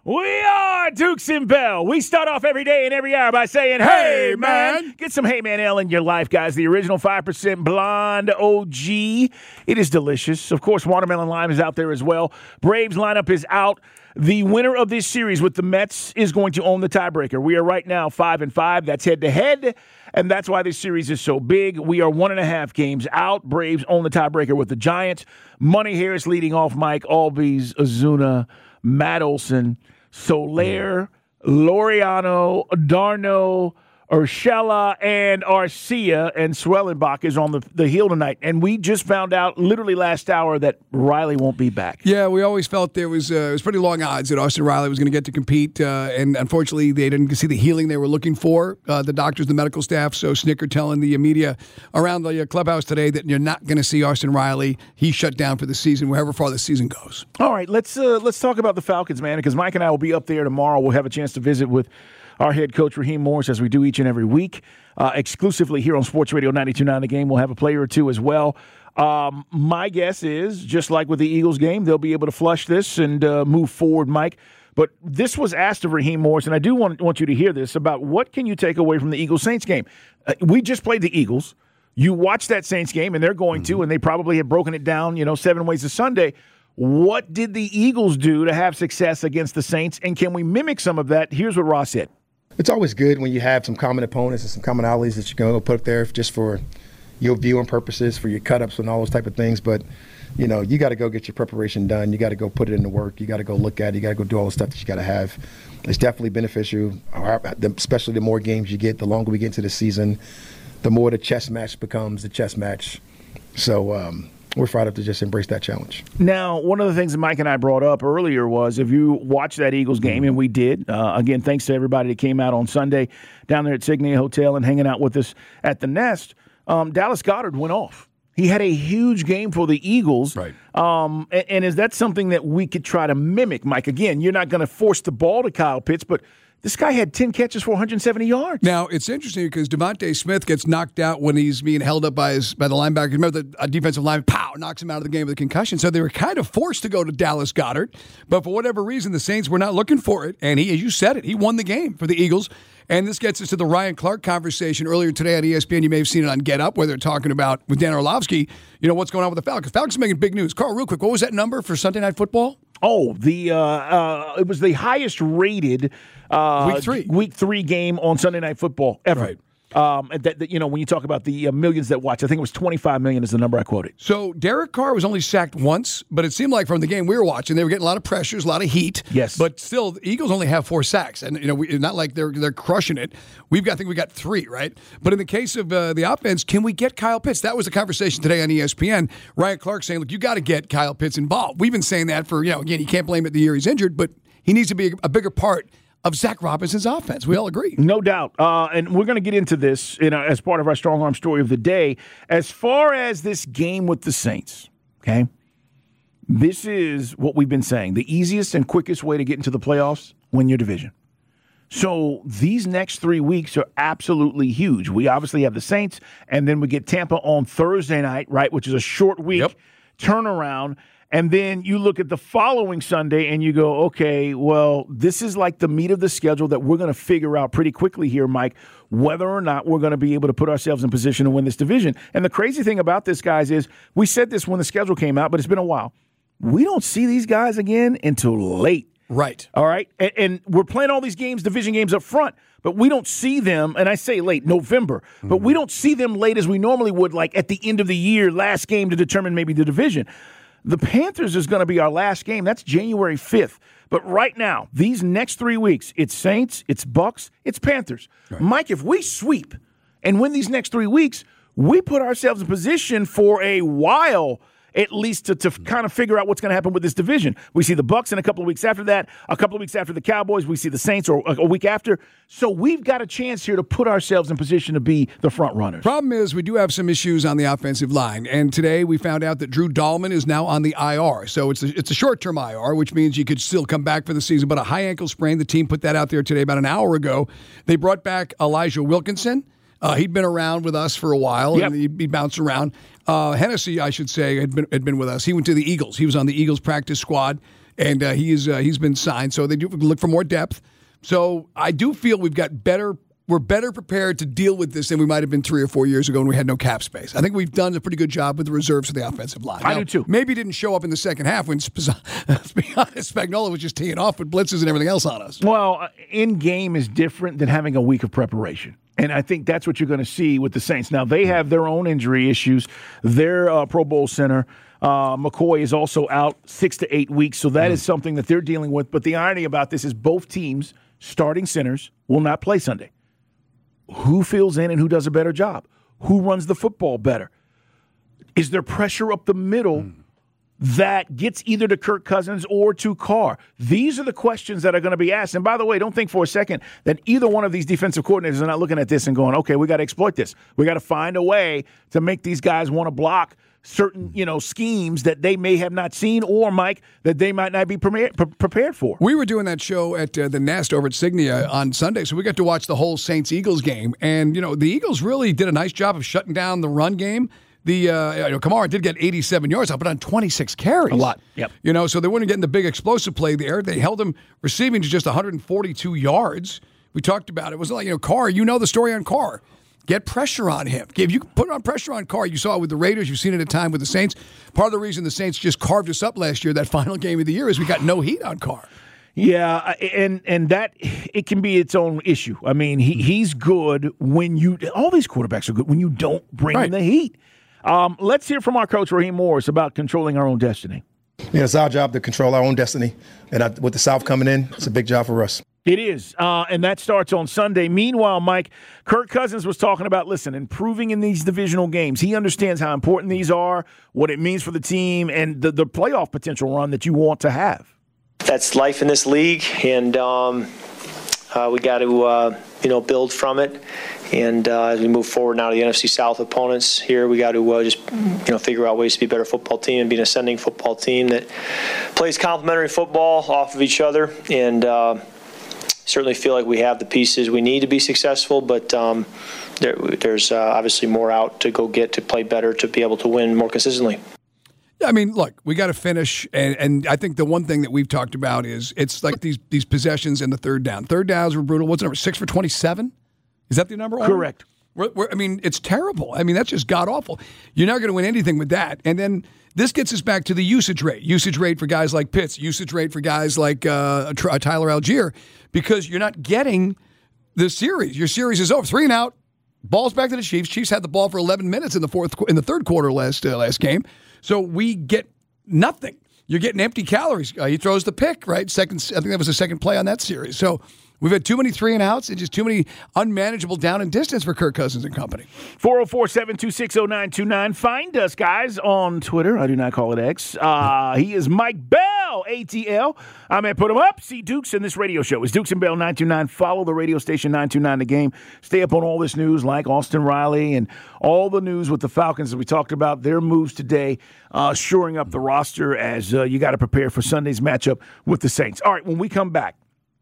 We are Dukes and Bell. We start off every day and every hour by saying, hey, man. Get some Hey Man Ale in your life, guys. The original 5% blonde OG. It is delicious. Of course, watermelon lime is out there as well. Braves lineup is out. The winner of this series with the Mets is going to own the tiebreaker. We are right now 5-5. That's head-to-head, and that's why this series is so big. We are 1.5 games out. Braves own the tiebreaker with the Giants. Money Harris leading off Mike, Albies, Ozuna, Matt Olson, Soler, Laureano, Darno, Urshela, and Arcia, and Swellenbach is on the hill tonight. And we just found out literally last hour that Riley won't be back. Yeah, we always felt it was pretty long odds that Austin Riley was going to get to compete. And unfortunately, they didn't see the healing they were looking for, the doctors, the medical staff. So Snicker telling the media around the clubhouse today that you're not going to see Austin Riley. He's shut down for the season, wherever far the season goes. All right, let's talk about the Falcons, man, because Mike and I will be up there tomorrow. We'll have a chance to visit with our head coach, Raheem Morris, as we do each and every week, exclusively here on Sports Radio 92.9 The Game. We'll have a player or two as well. My guess is, just like with the Eagles game, they'll be able to flush this and move forward, Mike. But this was asked of Raheem Morris, and I do want you to hear this, about what can you take away from the Eagles-Saints game. We just played the Eagles. You watch that Saints game, and they're going to, and they probably have broken it down, 7 ways to Sunday. What did the Eagles do to have success against the Saints, and can we mimic some of that? Here's what Ross said. It's always good when you have some common opponents and some commonalities that you can go put up there just for your viewing purposes, for your cut-ups and all those type of things. But, you got to go get your preparation done. You got to go put it into work. You got to go look at it. You got to go do all the stuff that you got to have. It's definitely beneficial, especially the more games you get, the longer we get into the season, the more the chess match becomes the chess match. So, we're fired up to just embrace that challenge. Now, one of the things that Mike and I brought up earlier was if you watch that Eagles game, and we did, again, thanks to everybody that came out on Sunday down there at Signia Hotel and hanging out with us at the Nest, Dallas Goedert went off. He had a huge game for the Eagles. Right. And is that something that we could try to mimc, Mike? Again, you're not going to force the ball to Kyle Pitts, but this guy had 10 catches for 170 yards. Now, it's interesting because Devontae Smith gets knocked out when he's being held up by the linebacker. Remember, the defensive lineman, knocks him out of the game with a concussion. So they were kind of forced to go to Dallas Goedert. But for whatever reason, the Saints were not looking for it. And he, as you said it, he won the game for the Eagles. And this gets us to the Ryan Clark conversation earlier today on ESPN. You may have seen it on Get Up, where they're talking about, with Dan Orlovsky, what's going on with the Falcons. Falcons are making big news. Carl, real quick, what was that number for Sunday Night Football? Oh, it was the highest rated Week 3 game on Sunday Night Football ever. Right. When you talk about the millions that watch, I think it was 25 million is the number I quoted. So Derek Carr was only sacked once, but it seemed like from the game we were watching, they were getting a lot of pressures, a lot of heat. Yes. But still, the Eagles only have 4 sacks, and not like they're crushing it. I think we got 3, right? But in the case of the offense, can we get Kyle Pitts? That was the conversation today on ESPN. Ryan Clark saying, look, you got to get Kyle Pitts involved. We've been saying that for, again, you can't blame it the year he's injured, but he needs to be a bigger part of Zach Robinson's offense. We all agree. No doubt. And we're going to get into this as part of our strong arm story of the day. As far as this game with the Saints, okay, this is what we've been saying. The easiest and quickest way to get into the playoffs, win your division. So these next 3 weeks are absolutely huge. We obviously have the Saints, and then we get Tampa on Thursday night, right, which is a short week turnaround. And then you look at the following Sunday and you go, okay, well, this is like the meat of the schedule that we're going to figure out pretty quickly here, Mike, whether or not we're going to be able to put ourselves in position to win this division. And the crazy thing about this, guys, is we said this when the schedule came out, but it's been a while. We don't see these guys again until late. Right. All right? And we're playing all these games, division games up front, but we don't see them, and I say late, November, but we don't see them late as we normally would, like at the end of the year, last game to determine maybe the division. The Panthers is going to be our last game. That's January 5th. But right now, these next 3 weeks, it's Saints, it's Bucks, it's Panthers. Right. Mike, if we sweep and win these next 3 weeks, we put ourselves in position for a while at least to kind of figure out what's going to happen with this division. We see the Bucks in a couple of weeks after that, a couple of weeks after the Cowboys. We see the Saints or a week after. So we've got a chance here to put ourselves in position to be the front runners. Problem is we do have some issues on the offensive line. And today we found out that Drew Dahlman is now on the IR. So it's a short-term IR, which means you could still come back for the season. But a high ankle sprain, the team put that out there today about an hour ago. They brought back Elijah Wilkinson. He'd been around with us for a while, and he'd bounced around. Hennessy, I should say, had been with us. He went to the Eagles. He was on the Eagles practice squad. and he's been signed. So they do look for more depth. So I do feel we're better prepared to deal with this than we might have been 3 or 4 years ago when we had no cap space. I think we've done a pretty good job with the reserves for the offensive line. I do too. Maybe didn't show up in the second half when, let's be honest, Spagnuolo was just teeing off with blitzes and everything else on us. Well, in-game is different than having a week of preparation. And I think that's what you're going to see with the Saints. Now, they have their own injury issues. Their Pro Bowl center, McCoy, is also out 6 to 8 weeks. So that is something that they're dealing with. But the irony about this is both teams, starting centers, will not play Sunday. Who fills in and who does a better job? Who runs the football better? Is there pressure up the middle that gets either to Kirk Cousins or to Carr? These are the questions that are going to be asked. And by the way, don't think for a second that either one of these defensive coordinators are not looking at this and going, okay, we got to exploit this. We got to find a way to make these guys want to block certain, schemes that they may have not seen, or, Mike, that they might not be prepared for. We were doing that show at the Nest over at Signia on Sunday, so we got to watch the whole Saints-Eagles game. And, the Eagles really did a nice job of shutting down the run game. Kamara did get 87 yards, but on 26 carries. A lot, yep. So they weren't getting the big explosive play there. They held him receiving to just 142 yards. We talked about it. It was like, Carr, the story on Carr. Get pressure on him. If you put on pressure on Carr, you saw it with the Raiders, you've seen it at time with the Saints. Part of the reason the Saints just carved us up last year, that final game of the year, is we got no heat on Carr. Yeah, and that it can be its own issue. I mean, he's good when all these quarterbacks are good when you don't bring in the heat. Let's hear from our coach, Raheem Morris, about controlling our own destiny. It's our job to control our own destiny. And with the South coming in, it's a big job for us. It is, and that starts on Sunday. Meanwhile, Mike, Kirk Cousins was talking about, improving in these divisional games. He understands how important these are, what it means for the team, and the playoff potential run that you want to have. That's life in this league, and we got to, build from it. And as we move forward now to the NFC South opponents here, we got to just, figure out ways to be a better football team and be an ascending football team that plays complementary football off of each other. And certainly feel like we have the pieces we need to be successful, but there's obviously more out to go get to play better, to be able to win more consistently. Yeah, I mean, look, we got to finish, and I think the one thing that we've talked about is it's like these possessions in the third down. Third downs were brutal. What's the number? 6 for 27? Is that the number? Correct. It's terrible. I mean, that's just god-awful. You're not going to win anything with that. And then this gets us back to the usage rate. Usage rate for guys like Pitts. Usage rate for guys like Tyler Algier. Because you're not getting the series. Your series is over. 3 and out. Ball's back to the Chiefs. Chiefs had the ball for 11 minutes in the third quarter last game. So we get nothing. You're getting empty calories. He throws the pick, right? I think that was the second play on that series. So we've had too many 3 and outs and just too many unmanageable down and distance for Kirk Cousins and company. 404-726-0929. Find us, guys, on Twitter. I do not call it X. He is Mike Bell, ATL. I'm at Put 'em Up. See Dukes in this radio show. It's Dukes and Bell 929. Follow the radio station 929 The Game. Stay up on all this news like Austin Riley and all the news with the Falcons that we talked about. Their moves today, shoring up the roster as you got to prepare for Sunday's matchup with the Saints. All right, when we come back,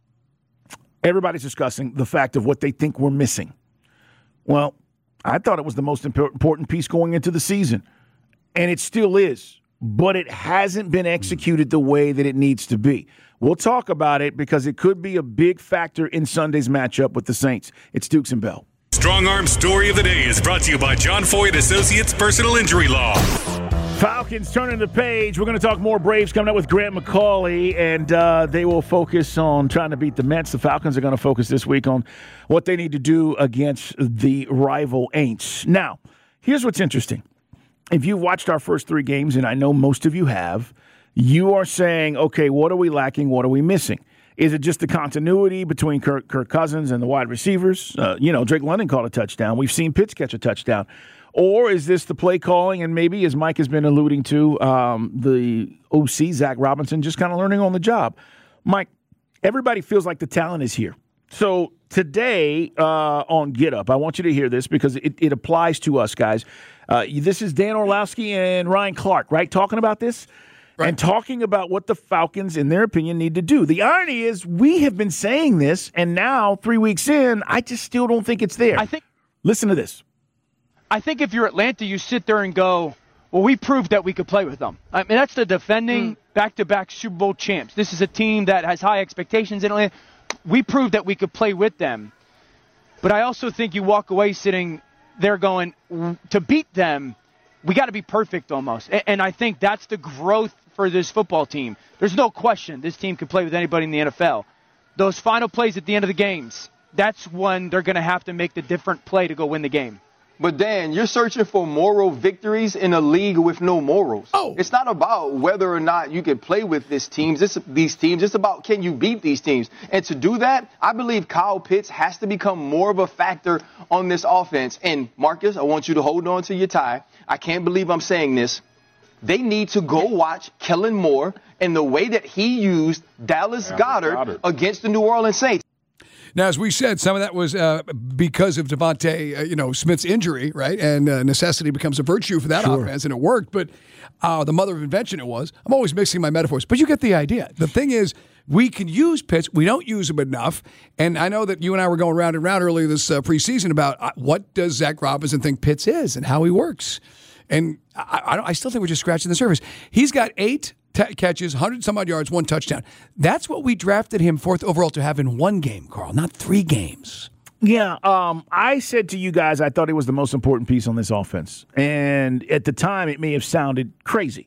everybody's discussing the fact of what they think we're missing. Well, I thought it was the most important piece going into the season, and it still is, but it hasn't been executed the way that it needs to be. We'll talk about it because it could be a big factor in Sunday's matchup with the Saints. It's Dukes and Bell. Strong Arm Story of the Day is brought to you by John Foyd Associates Personal Injury Law. Falcons turning the page. We're going to talk more Braves coming up with Grant McCauley, and they will focus on trying to beat the Mets. The Falcons are going to focus this week on what they need to do against the rival Aints. Now, here's what's interesting. If you've watched our first 3 games, and I know most of you have, you are saying, okay, what are we lacking? What are we missing? Is it just the continuity between Kirk Cousins and the wide receivers? Drake London caught a touchdown. We've seen Pitts catch a touchdown. Or is this the play calling, and maybe, as Mike has been alluding to, the OC, Zach Robinson, just kind of learning on the job? Mike, everybody feels like the talent is here. So today on Get Up, I want you to hear this because it applies to us, guys. This is Dan Orlowski and Ryan Clark, right, talking about this? Right. And talking about what the Falcons, in their opinion, need to do. The irony is we have been saying this, and now 3 weeks in, I just still don't think it's there. Listen to this. I think if you're Atlanta, you sit there and go, well, we proved that we could play with them. I mean, that's the defending back-to-back Super Bowl champs. This is a team that has high expectations. And we proved that we could play with them. But I also think you walk away sitting there going, to beat them, we got to be perfect almost. And I think that's the growth for this football team. There's no question this team can play with anybody in the NFL. Those final plays at the end of the games, that's when they're going to have to make the different play to go win the game. But Dan, you're searching for moral victories in a league with no morals. Oh. It's not about whether or not you can play with these teams. It's about can you beat these teams. And to do that, I believe Kyle Pitts has to become more of a factor on this offense. And Marcus, I want you to hold on to your tie. I can't believe I'm saying this. They need to go watch Kellen Moore and the way that he used Dallas Goedert against the New Orleans Saints. Now, as we said, some of that was because of Devontae, Smith's injury, right? And necessity becomes a virtue for that offense, and it worked. But the mother of invention it was. I'm always mixing my metaphors, but you get the idea. The thing is, we can use Pitts. We don't use him enough. And I know that you and I were going round and round earlier this preseason about what does Zach Robinson think Pitts is and how he works. And I still think we're just scratching the surface. He's got 8 catches, 100-some-odd yards, 1 touchdown. That's what we drafted him 4th overall to have in 1 game, Carl, not 3 games. Yeah, I said to you guys I thought he was the most important piece on this offense. And at the time, it may have sounded crazy.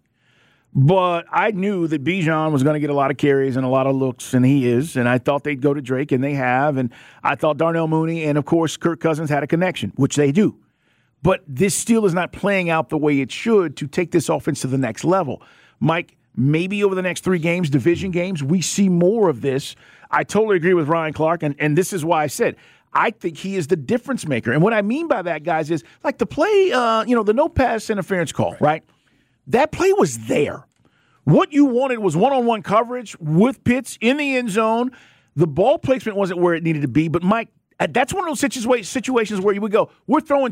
But I knew that Bijan was going to get a lot of carries and a lot of looks, and he is. And I thought they'd go to Drake, and they have. And I thought Darnell Mooney and, of course, Kirk Cousins had a connection, which they do. But this still is not playing out the way it should to take this offense to the next level. Mike, maybe over the next 3 games, division games, we see more of this. I totally agree with Ryan Clark, and this is why I said I think he is the difference maker. And what I mean by that, guys, is like the play, the no pass interference call, right? That play was there. What you wanted was one-on-one coverage with Pitts in the end zone. The ball placement wasn't where it needed to be, but Mike, that's one of those situations where you would go, we're throwing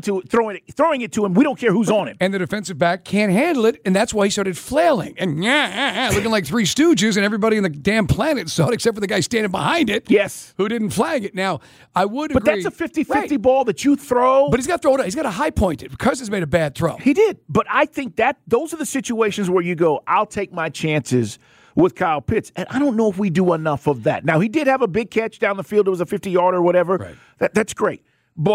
it to him. We don't care who's on him. And the defensive back can't handle it, and that's why he started flailing and looking like 3 Stooges, and everybody on the damn planet saw it except for the guy standing behind it. Yes. Who didn't flag it. Now, I would agree. But that's a 50-50 ball that you throw. But he's got to throw it. He's got to high point it. Cousins made a bad throw. He did. But I think that those are the situations where you go, I'll take my chances with Kyle Pitts. And I don't know if we do enough of that. Now, he did have a big catch down the field. It was a 50-yarder or whatever. Right. That's great.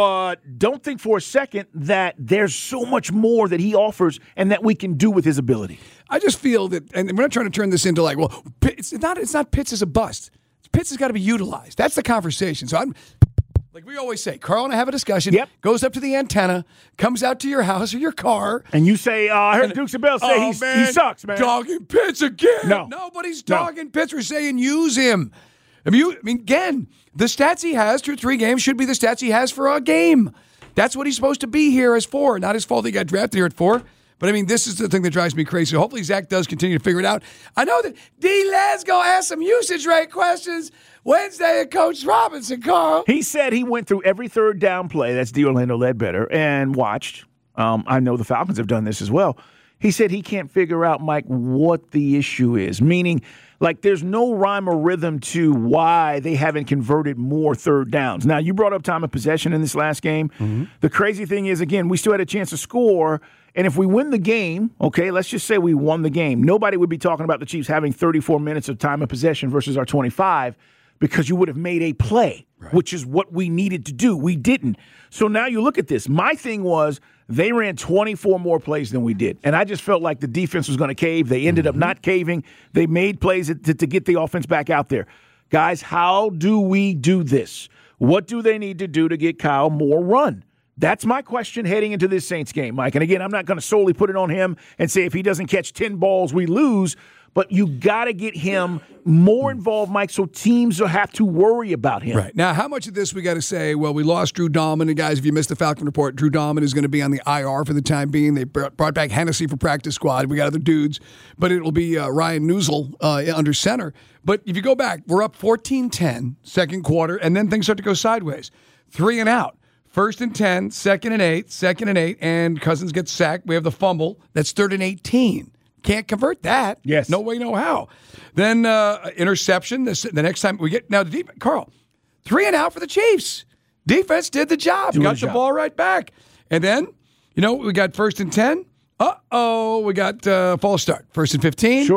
But don't think for a second that there's so much more that he offers and that we can do with his ability. I just feel that, and we're not trying to turn this into like, well, it's not Pitts as a bust. Pitts has got to be utilized. That's the conversation. So I'm like we always say, Carl and I have a discussion. Yep. Goes up to the antenna, comes out to your house or your car. And you say, I heard Dukes and Bell say he sucks, man. Dogging Pitts again. No. Nobody's dogging Pitts. We're saying use him. I mean, again, the stats he has through 3 games should be the stats he has for a game. That's what he's supposed to be here as 4. Not his fault he got drafted here at 4. But, I mean, this is the thing that drives me crazy. So hopefully Zach does continue to figure it out. I know that D-Led's going to ask some usage rate questions Wednesday at Coach Robinson, Carl. He said he went through every 3rd down play. That's D. Orlando Ledbetter. And watched. I know the Falcons have done this as well. He said he can't figure out, Mike, what the issue is. Meaning, like, there's no rhyme or rhythm to why they haven't converted more 3rd downs. Now, you brought up time of possession in this last game. Mm-hmm. The crazy thing is, again, we still had a chance to score. And if we win the game, okay, let's just say we won the game. Nobody would be talking about the Chiefs having 34 minutes of time of possession versus our 25 because you would have made a play, right, which is what we needed to do. We didn't. So now you look at this. My thing was they ran 24 more plays than we did. And I just felt like the defense was going to cave. They ended up not caving. They made plays to get the offense back out there. Guys, how do we do this? What do they need to do to get Kyle more run? That's my question heading into this Saints game, Mike. And again, I'm not going to solely put it on him and say if he doesn't catch 10 balls, we lose. But you got to get him more involved, Mike, so teams will have to worry about him. Right. Now, how much of this we got to say, well, we lost Drew Dahlman. And guys, if you missed the Falcon Report, Drew Dahlman is going to be on the IR for the time being. They brought back Hennessy for practice squad. We got other dudes. But it'll be Ryan Newsel under center. But if you go back, we're up 14-10, second quarter, and then things start to go sideways. 3 and out. 1st and 10, 2nd and 8, 2nd and 8, and Cousins gets sacked. We have the fumble. That's 3rd and 18. Can't convert that. Yes. No way, no how. Then interception. The next time we get – now, the defense, Carl, 3 and out for the Chiefs. Defense did the job. Got the ball right back. And then, we got 1st and 10. We got false start. 1st and 15. Sure.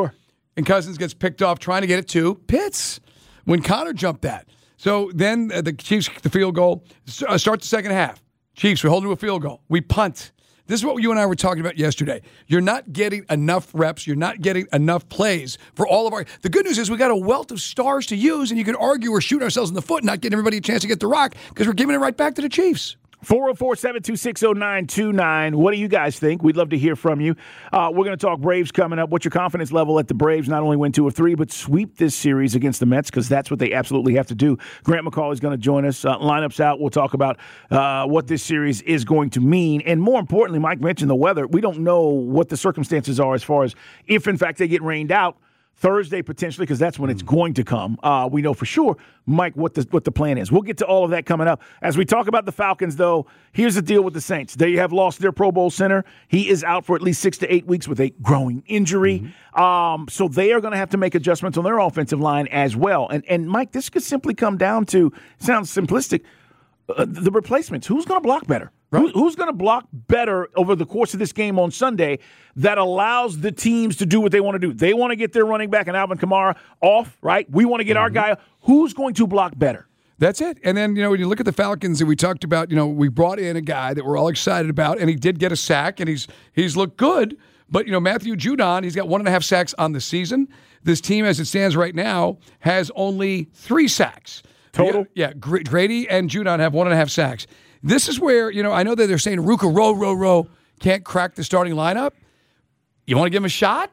and Cousins gets picked off trying to get it to Pitts when Connor jumped that. So then the Chiefs kick the field goal. Start the second half. Chiefs, we're holding to a field goal. We punt. This is what you and I were talking about yesterday. You're not getting enough reps. You're not getting enough plays for all of our. The good news is we got a wealth of stars to use, and you can argue we're shooting ourselves in the foot, not getting everybody a chance to get the rock because we're giving it right back to the Chiefs. 404-726-0929. What do you guys think? We'd love to hear from you. We're going to talk Braves coming up. What's your confidence level at the Braves not only win 2 of 3, but sweep this series against the Mets, because that's what they absolutely have to do. Grant McCauley is going to join us. Lineups out. We'll talk about what this series is going to mean. And more importantly, Mike mentioned the weather. We don't know what the circumstances are as far as if, in fact, they get rained out Thursday potentially, because that's when it's going to come. We know for sure, Mike, what the plan is. We'll get to all of that coming up. As we talk about the Falcons, though, here's the deal with the Saints. They have lost their Pro Bowl center. He is out for at least 6 to 8 weeks with a growing injury. So they are going to have to make adjustments on their offensive line as well. And Mike, this could simply come down to, sounds simplistic, the replacements. Who's going to block better? Right. Who's going to block better over the course of this game on Sunday that allows the teams to do what they want to do? They want to get their running back and Alvin Kamara off, right? We want to get our guy. Who's going to block better? That's it. And then, when you look at the Falcons, and we talked about, we brought in a guy that we're all excited about, and he did get a sack, and he's looked good. But, Matthew Judon, he's got 1.5 sacks on the season. This team, as it stands right now, has only 3 sacks. Total? Yeah, Grady and Judon have 1.5 sacks. This is where, I know that they're saying Ruka row can't crack the starting lineup. You want to give him a shot?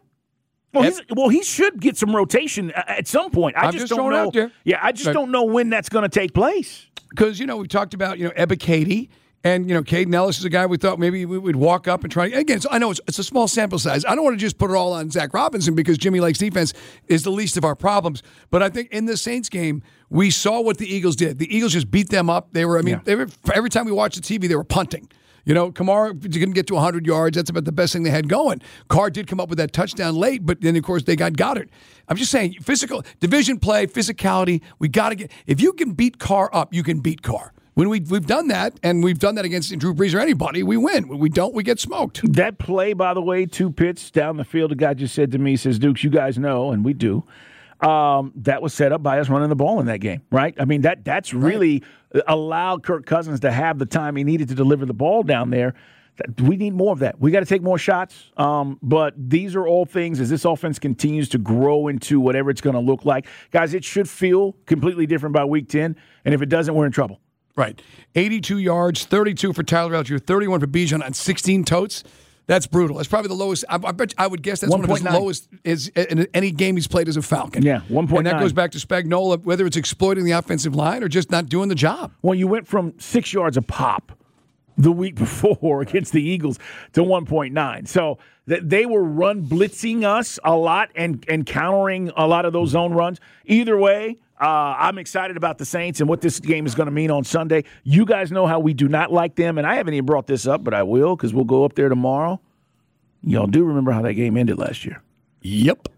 Well, he should get some rotation at some point. I just don't know. Out there. Yeah, I just don't know when that's going to take place. Because, we talked about, Ebiketie. And, Caden Ellis is a guy we thought maybe we would walk up and try. Again, so I know it's a small sample size. I don't want to just put it all on Zach Robinson because Jimmy Lake's defense is the least of our problems. But I think in the Saints game, we saw what the Eagles did. The Eagles just beat them up. They were, every time we watched the TV, they were punting. Kamara didn't get to 100 yards. That's about the best thing they had going. Carr did come up with that touchdown late, but then, of course, they got Goddard. I'm just saying, physical, division play, physicality, we got to get – if you can beat Carr up, you can beat Carr. When we've done that, and we've done that against Drew Brees or anybody, we win. When we don't, we get smoked. That play, by the way, 2 pits down the field, a guy just said to me, says, Dukes, you guys know, and we do, that was set up by us running the ball in that game, right? I mean, that's really allowed Kirk Cousins to have the time he needed to deliver the ball down there. We need more of that. We got to take more shots. But these are all things as this offense continues to grow into whatever it's going to look like. Guys, it should feel completely different by week 10, and if it doesn't, we're in trouble. Right. 82 yards, 32 for Tyler Algier, 31 for Bijan on 16 totes. That's brutal. That's probably the lowest. I would guess that's 1. One of his lowest is in any game he's played as a Falcon. Yeah, 1.9. And that goes back to Spagnuolo, whether it's exploiting the offensive line or just not doing the job. Well, you went from 6 yards a pop the week before against the Eagles to 1.9. So they were blitzing us a lot and countering a lot of those zone runs. Either way, I'm excited about the Saints and what this game is going to mean on Sunday. You guys know how we do not like them, and I haven't even brought this up, but I will because we'll go up there tomorrow. Y'all do remember how that game ended last year? Yep.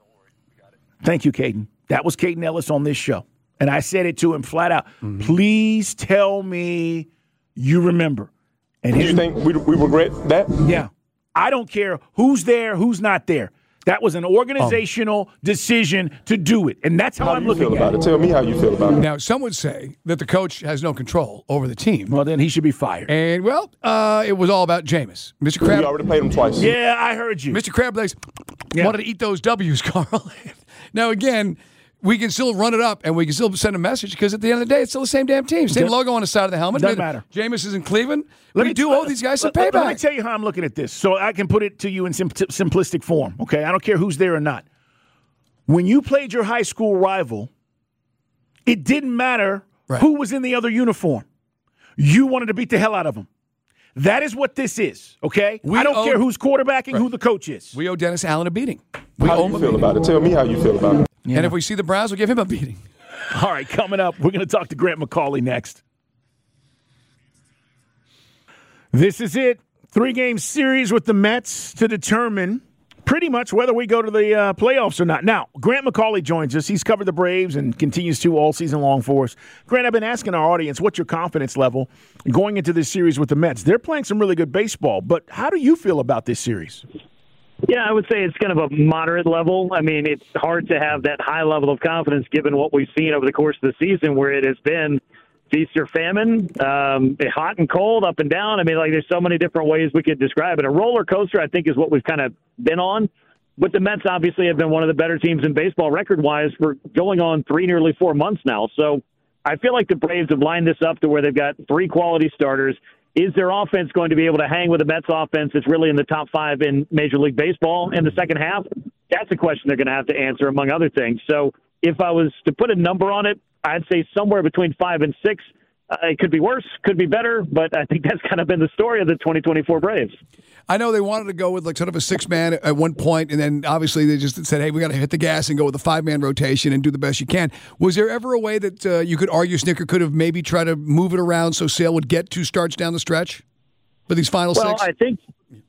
Thank you, Caden. That was Caden Ellis on this show, and I said it to him flat out. Please tell me you remember. And do you think we regret that? Yeah. I don't care who's there, who's not there. That was an organizational decision to do it, and that's how I'm looking at it. Tell me how you feel about it. Now, some would say that the coach has no control over the team. Well, then he should be fired. And, it was all about Jameis. Mr. Crab. We already paid him twice. Yeah, I heard you. Mr. Crablegs wanted to eat those W's, Carl. Now, again, we can still run it up, and we can still send a message because at the end of the day, it's still the same damn team. Same logo on the side of the helmet. Doesn't matter. Jameis is in Cleveland. We do owe these guys some payback. Let me tell you how I'm looking at this so I can put it to you in simplistic form, okay? I don't care who's there or not. When you played your high school rival, it didn't matter who was in the other uniform. You wanted to beat the hell out of them. That is what this is, okay? I don't care who's quarterbacking, who the coach is. We owe Dennis Allen a beating. How do you feel about it? Tell me how you feel about it. Yeah. And if we see the Browns, we'll give him a beating. All right, coming up, we're going to talk to Grant McCauley next. This is it. 3-game series with the Mets to determine pretty much whether we go to the playoffs or not. Now, Grant McCauley joins us. He's covered the Braves and continues to all season long for us. Grant, I've been asking our audience, what's your confidence level going into this series with the Mets? They're playing some really good baseball, but how do you feel about this series? Yeah, I would say it's kind of a moderate level. I mean, it's hard to have that high level of confidence given what we've seen over the course of the season where it has been feast or famine, hot and cold, up and down. I mean, like, there's so many different ways we could describe it. A roller coaster, I think, is what we've kind of been on. But the Mets obviously have been one of the better teams in baseball record-wise for going on 3, nearly 4 months now. So I feel like the Braves have lined this up to where they've got 3 quality starters. Is their offense going to be able to hang with the Mets offense that's really in the top 5 in Major League Baseball in the second half? That's a question they're going to have to answer, among other things. So if I was to put a number on it, I'd say somewhere between 5 and 6. It could be worse, could be better, but I think that's kind of been the story of the 2024 Braves. I know they wanted to go with like sort of a 6-man at one point, and then obviously they just said, hey, we got to hit the gas and go with a 5-man rotation and do the best you can. Was there ever a way that you could argue Snitker could have maybe tried to move it around so Sale would get 2 starts down the stretch for these final 6? Well, I think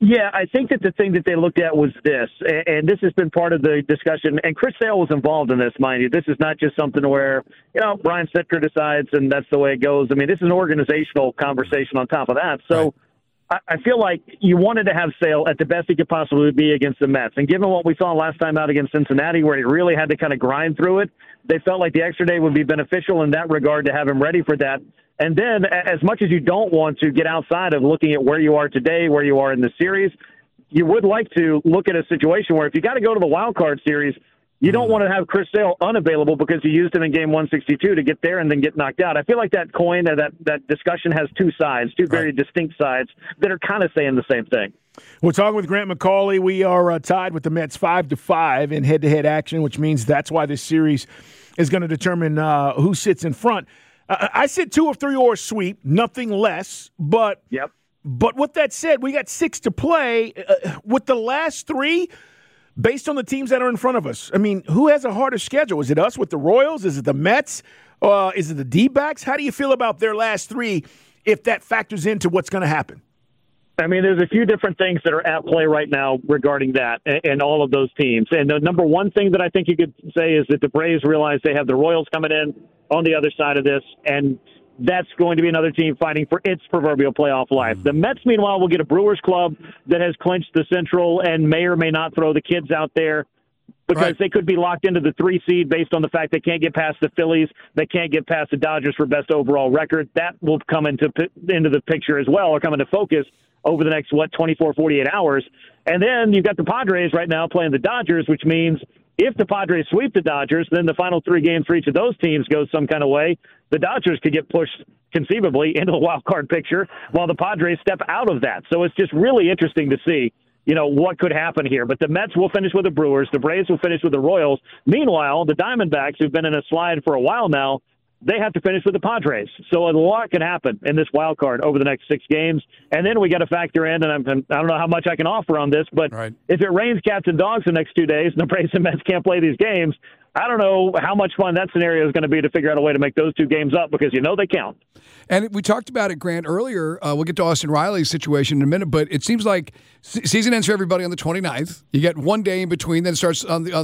that the thing that they looked at was this, and this has been part of the discussion, and Chris Sale was involved in this, mind you. This is not just something where, Brian Snitker decides and that's the way it goes. I mean, this is an organizational conversation on top of that. So right. I feel like you wanted to have Sale at the best he could possibly be against the Mets. And given what we saw last time out against Cincinnati, where he really had to kind of grind through it, they felt like the extra day would be beneficial in that regard to have him ready for that. And then, as much as you don't want to get outside of looking at where you are today, where you are in the series, you would like to look at a situation where if you got to go to the wild card series, you don't want to have Chris Sale unavailable because you used him in game 162 to get there and then get knocked out. I feel like that coin, that discussion has 2 sides, 2 very distinct sides that are kind of saying the same thing. We're talking with Grant McAuley. We are tied with the Mets 5-5 in head-to-head action, which means that's why this series is going to determine who sits in front. I said 2 of 3 or a sweep, nothing less. But with that said, we got 6 to play. With the last 3, based on the teams that are in front of us, I mean, who has a harder schedule? Is it us with the Royals? Is it the Mets? Is it the D-backs? How do you feel about their last 3 if that factors into what's going to happen? I mean, there's a few different things that are at play right now regarding that and all of those teams. And the number one thing that I think you could say is that the Braves realize they have the Royals coming in on the other side of this, and that's going to be another team fighting for its proverbial playoff life. The Mets, meanwhile, will get a Brewers club that has clinched the Central and may or may not throw the kids out there because they could be locked into the 3 seed based on the fact they can't get past the Phillies, they can't get past the Dodgers for best overall record. That will come into the picture as well, or come into focus over the next, 24, 48 hours. And then you've got the Padres right now playing the Dodgers, which means if the Padres sweep the Dodgers, then the final 3 games for each of those teams goes some kind of way. The Dodgers could get pushed conceivably into the wild card picture while the Padres step out of that. So it's just really interesting to see, what could happen here. But the Mets will finish with the Brewers. The Braves will finish with the Royals. Meanwhile, the Diamondbacks, who've been in a slide for a while now, they have to finish with the Padres. So a lot can happen in this wild card over the next 6 games. And then we got to factor in, and I don't know how much I can offer on this, but if it rains cats and dogs the next 2 days and the Braves and Mets can't play these games, I don't know how much fun that scenario is going to be to figure out a way to make those 2 games up because they count. And we talked about it, Grant, earlier. We'll get to Austin Riley's situation in a minute, but it seems like season ends for everybody on the 29th. You get 1 day in between, then it starts on the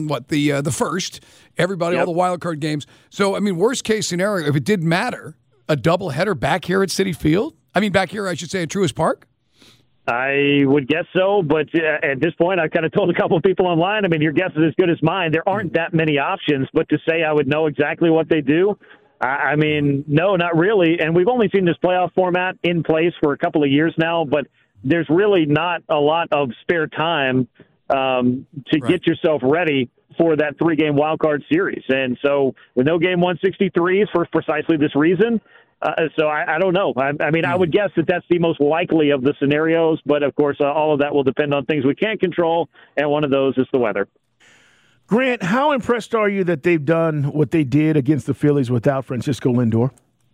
1st. Everybody, all the wild card games. So, I mean, worst case scenario, if it did matter, a doubleheader back here at Citi Field? I mean, back here, I should say, at Truist Park? I would guess so, but at this point, I've kind of told a couple of people online, I mean, your guess is as good as mine. There aren't that many options, but to say I would know exactly what they do, I mean, no, not really. And we've only seen this playoff format in place for a couple of years now, but there's really not a lot of spare time to get yourself ready for that 3-game wild card series. And so with no game 163s for precisely this reason, so I don't know. I mean, I would guess that that's the most likely of the scenarios, but of course, all of that will depend on things we can't control, and one of those is the weather. Grant, how impressed are you that they've done what they did against the Phillies without Francisco Lindor?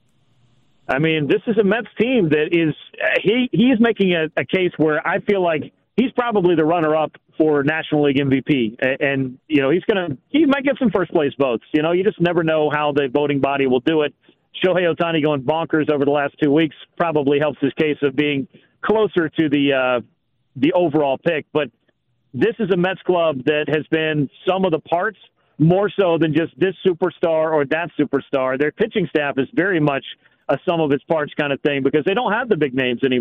I mean, this is a Mets team that is he's making a case where I feel like he's probably the runner-up for National League MVP, and he might get some first-place votes. You just never know how the voting body will do it. Shohei Ohtani going bonkers over the last 2 weeks probably helps his case of being closer to the overall pick. But this is a Mets club that has been some of the parts more so than just this superstar or that superstar. Their pitching staff is very much a sum of its parts kind of thing because they don't have the big names anymore.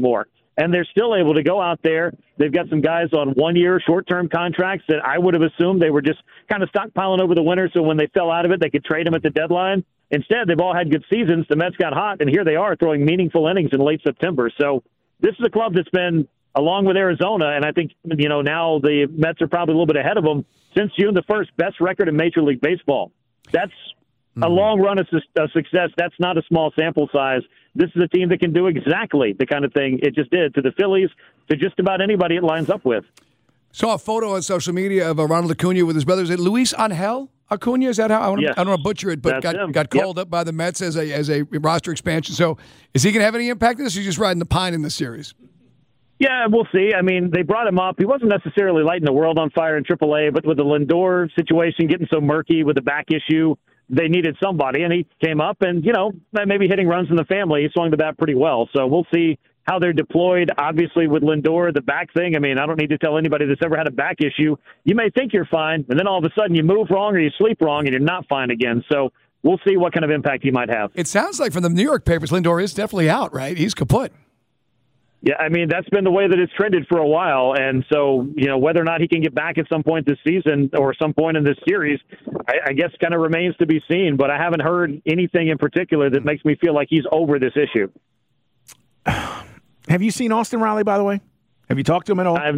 and they're still able to go out there. They've got some guys on 1-year short-term contracts that I would have assumed they were just kind of stockpiling over the winter, so when they fell out of it, they could trade them at the deadline. Instead, they've all had good seasons. The Mets got hot, and here they are throwing meaningful innings in late September. So this is a club that's been, along with Arizona, and I think, now the Mets are probably a little bit ahead of them, since June the 1st, best record in Major League Baseball. That's a long run of success. That's not a small sample size. This is a team that can do exactly the kind of thing it just did to the Phillies, to just about anybody it lines up with. Saw a photo on social media of Ronald Acuna with his brothers. Is it Luis Angel Acuna? Is that how? I don't want to butcher it, but got called up by the Mets as a roster expansion. So is he going to have any impact on this, or is he just riding the pine in this series? Yeah, we'll see. I mean, they brought him up. He wasn't necessarily lighting the world on fire in AAA, but with the Lindor situation getting so murky with the back issue, they needed somebody, and he came up and, maybe hitting runs in the family. He swung the bat pretty well. So we'll see how they're deployed. Obviously, with Lindor, the back thing, I mean, I don't need to tell anybody that's ever had a back issue. You may think you're fine, and then all of a sudden you move wrong or you sleep wrong and you're not fine again. So we'll see what kind of impact he might have. It sounds like from the New York papers, Lindor is definitely out, right? He's kaput. Yeah, I mean, that's been the way that it's trended for a while. And so, whether or not he can get back at some point this season or some point in this series, I guess kind of remains to be seen. But I haven't heard anything in particular that makes me feel like he's over this issue. Have you seen Austin Riley, by the way? Have you talked to him at all? I have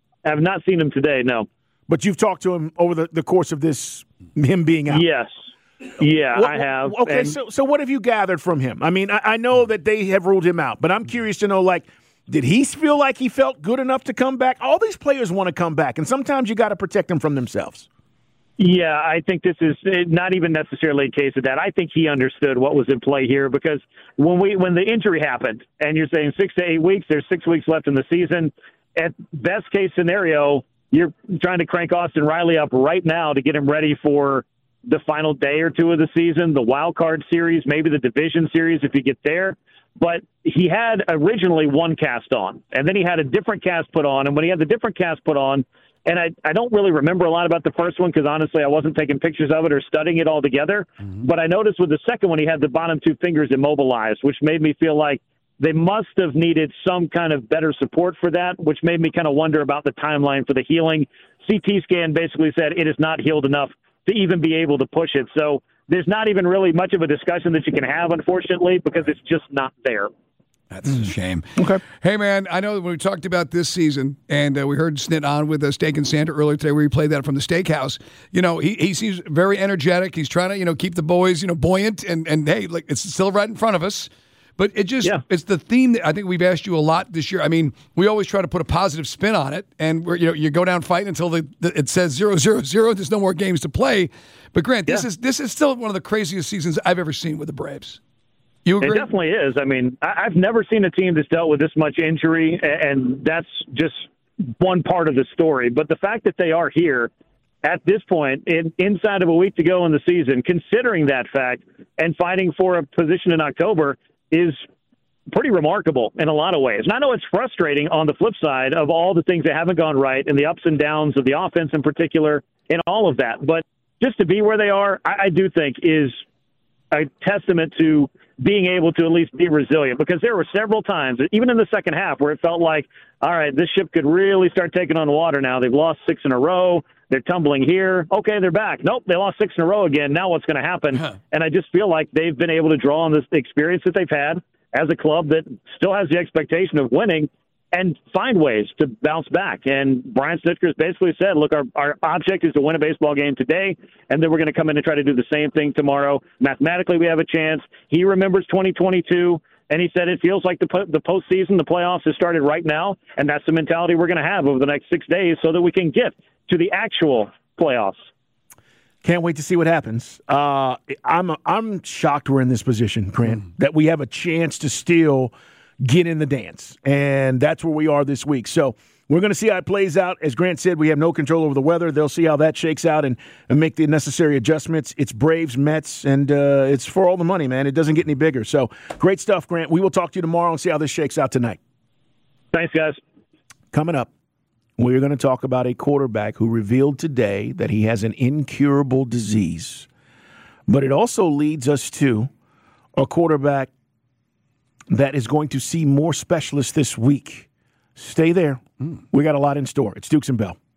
not seen him today, no. But you've talked to him over the course of him being out? Yes. Yeah, I have. Okay, so what have you gathered from him? I mean, I know that they have ruled him out, but I'm curious to know, did he feel like he felt good enough to come back? All these players want to come back, and sometimes you got to protect them from themselves. Yeah, I think this is not even necessarily a case of that. I think he understood what was in play here, because when the injury happened, and you're saying 6 to 8 weeks, there's 6 weeks left in the season, at best case scenario, you're trying to crank Austin Riley up right now to get him ready for the final day or two of the season, the wild card series, maybe the division series if you get there. But he had originally one cast on, and then he had a different cast put on. And when he had the different cast put on, and I don't really remember a lot about the first one because, honestly, I wasn't taking pictures of it or studying it all together. Mm-hmm. But I noticed with the second one, he had the bottom two fingers immobilized, which made me feel like they must have needed some kind of better support for that, which made me kind of wonder about the timeline for the healing. CT scan basically said it is not healed enough to even be able to push it. So there's not even really much of a discussion that you can have, unfortunately, because it's just not there. That's a shame. Okay. Hey, man, I know when we talked about this season, and we heard Snit on with Steak and Santa earlier today where he played that from the steakhouse. He seems very energetic. He's trying to, keep the boys, buoyant. And hey, it's still right in front of us. But it's the theme that I think we've asked you a lot this year. I mean, we always try to put a positive spin on it, and you go down fighting until it says 0-0-0. There's no more games to play. But Grant, this is still one of the craziest seasons I've ever seen with the Braves. You agree? It definitely is. I mean, I've never seen a team that's dealt with this much injury, and that's just one part of the story. But the fact that they are here at this point, inside of a week to go in the season, considering that fact, and fighting for a position in October is pretty remarkable in a lot of ways. And I know it's frustrating on the flip side of all the things that haven't gone right and the ups and downs of the offense in particular and all of that. But just to be where they are, I do think is a testament to being able to at least be resilient, because there were several times, even in the second half, where it felt like, all right, this ship could really start taking on water now. They've lost 6 in a row. They're tumbling here. Okay, they're back. Nope, they lost 6 in a row again. Now what's going to happen? And I just feel like they've been able to draw on this experience that they've had as a club that still has the expectation of winning and find ways to bounce back. And Brian Snitker has basically said, look, our object is to win a baseball game today, and then we're going to come in and try to do the same thing tomorrow. Mathematically, we have a chance. He remembers 2022, and he said it feels like the postseason, the playoffs, has started right now, and that's the mentality we're going to have over the next 6 days so that we can get to the actual playoffs. Can't wait to see what happens. I'm shocked we're in this position, Grant, that we have a chance to still get in the dance. And that's where we are this week. So we're going to see how it plays out. As Grant said, we have no control over the weather. They'll see how that shakes out and make the necessary adjustments. It's Braves, Mets, and it's for all the money, man. It doesn't get any bigger. So great stuff, Grant. We will talk to you tomorrow and see how this shakes out tonight. Thanks, guys. Coming up, we're going to talk about a quarterback who revealed today that he has an incurable disease. But it also leads us to a quarterback that is going to see more specialists this week. Stay there. We got a lot in store. It's Dukes and Bell.